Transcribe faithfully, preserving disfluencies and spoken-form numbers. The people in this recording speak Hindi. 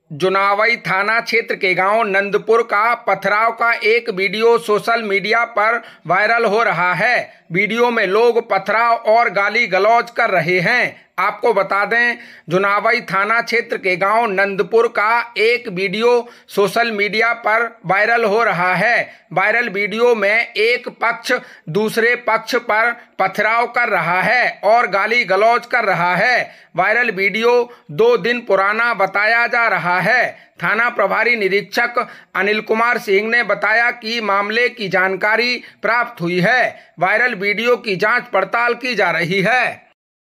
जुनावई थाना क्षेत्र के गांव नंदपुर का पथराव का एक वीडियो सोशल मीडिया पर वायरल हो रहा है। वीडियो में लोग पथराव और गाली गलौज कर रहे हैं। आपको बता दें, जुनावई थाना क्षेत्र के गांव नंदपुर का एक वीडियो सोशल मीडिया पर वायरल हो रहा है। वायरल वीडियो में एक पक्ष दूसरे पक्ष पर पथराव कर रहा है और गाली गलौज कर रहा है। वायरल वीडियो दो दिन पुराना बताया जा रहा है। थाना प्रभारी निरीक्षक अनिल कुमार सिंह ने बताया कि मामले की जानकारी प्राप्त हुई है। वायरल वीडियो की जांच पड़ताल की जा रही है।